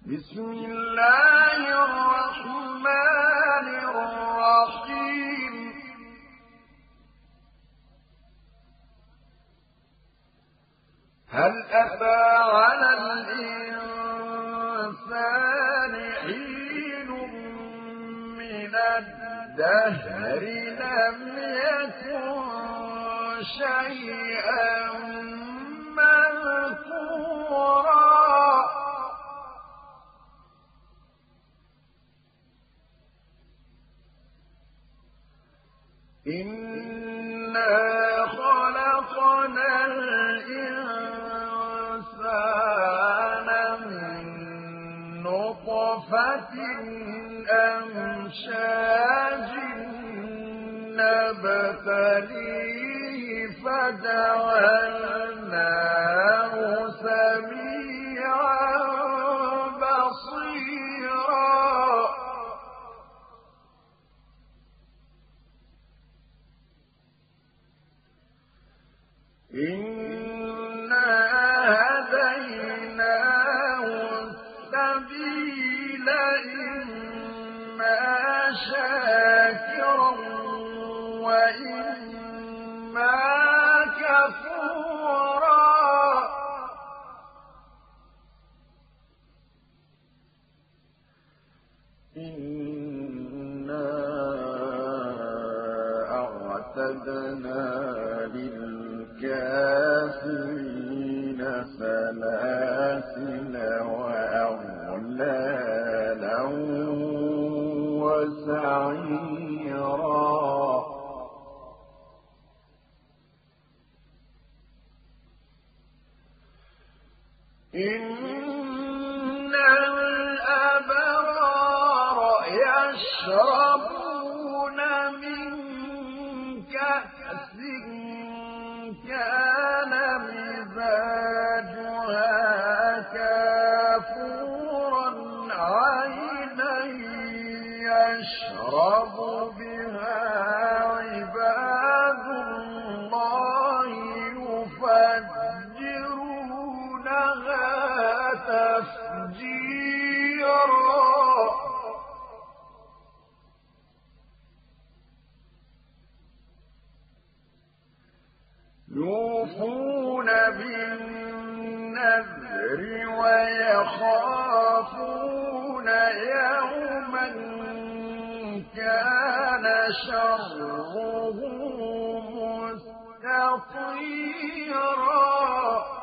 بسم الله الرحمن الرحيم هل أتى على الإنسان حين من الدهر لم يكن شيئا مذكورا إنا خلقنا الإنسان من نطفة أمشاج نبتليه فجعلناه سميعا بصيرا إنا هديناه السبيل إما شاكرا وإما كفورا إنا أعتدنا للكافرين سلاسل وأغلالا وسعيرا إن الأبرار يشربون من كأس كان مزاجها كافورا عينا يشرب بها عباد الله يفجرونها تفجيرا يوفون بالنذر ويخافون يوما كان شره مستطيرا